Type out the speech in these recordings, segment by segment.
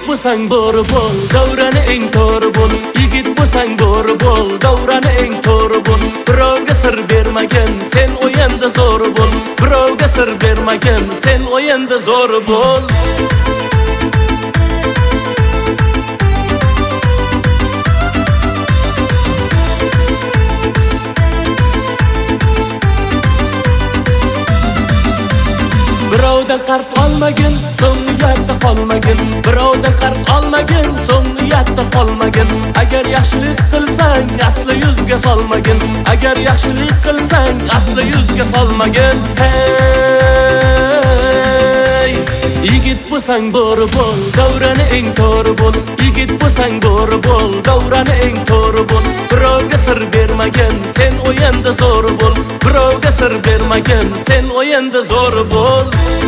bo'lsang bo'ri bo'l, davrani eng to'g'ri bo'l. Yigit bo'lsang bo'ri bo'l, davrani eng to'g'ri bo'l. Birovga sir bermagin, sen o'yinda zo'r bo'l. Birovga sir bermagin, sen o'yinda zo'r bo'l. Birovdan qarz olmagin, so'ng uyatda qolmagin. Birovdan qarz olmagin, so'ng uyatda qolmagin. Agar yaxshilik qilsang, asli yuzga solmagin. Agar yaxshilik qilsang, asli yuzga solmagin. Hey! Yigit bo'lsang bo'ri bo'l, davrani eng to'g'ri bo'l. Yigit bo'lsang bo'ri bo'l, davrani eng to'g'ri bo'l. Birovga sir bermagin, sen o'yinda zo'r bo'l. Birovga sir bermagin, sen o'yinda zo'r bo'l.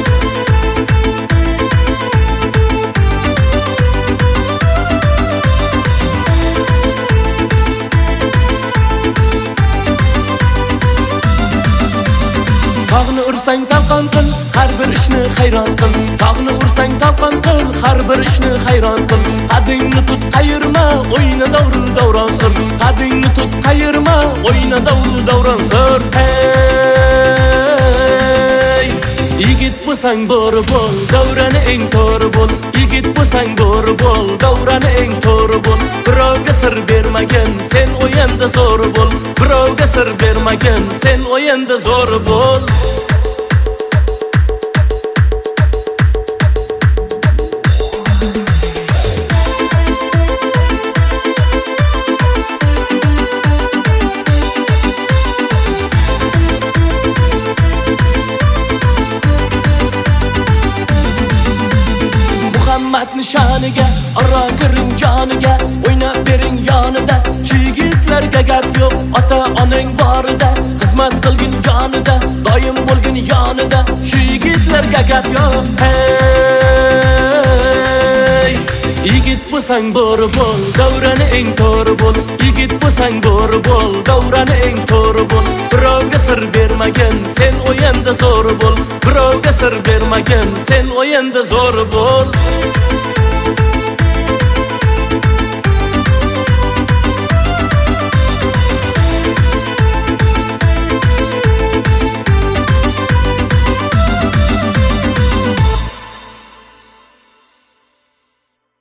Tog'ni ursang talqon qil, har bir ishni hayron qil. Tog'ni ursang talqon qil, har bir ishni hayron qil. Qadingni tut qayirma, o'yna davru davron sur. Qadingni tut qayirma, o'yna davru davron sur. Hey! Yigit bo'lsang bo'ri bo'l, davrani eng to'g'ri bo'l. Yigit bo'lsang bo'ri bo'l, davrani eng to'g'ri bo'l. Birovga sir bermagin, sen o'yinda zo'r bo'l. Birovga sir bermagin, sen o'yinda zo'r bo'l. Muhammad nishoniga, aro kiring joniga, o'ynab bering yonida. Yigitlarga gap yo'q, ota-onang borida. Xizmat qilgin yonida, doim bo'lgin yonida. Yigitlarga gap yo'q. Hey! Yigit bo'lsang bo'ri bo'l, davrani eng to'g'ri bo'l. Yigit bo'lsang bo'ri bo'l, davrani eng to'g'ri bo'l. Birovga sir bermagin, sen o'yinda zo'r bo'l. Birovga sir bermagin, sen o'yinda zo'r bo'l.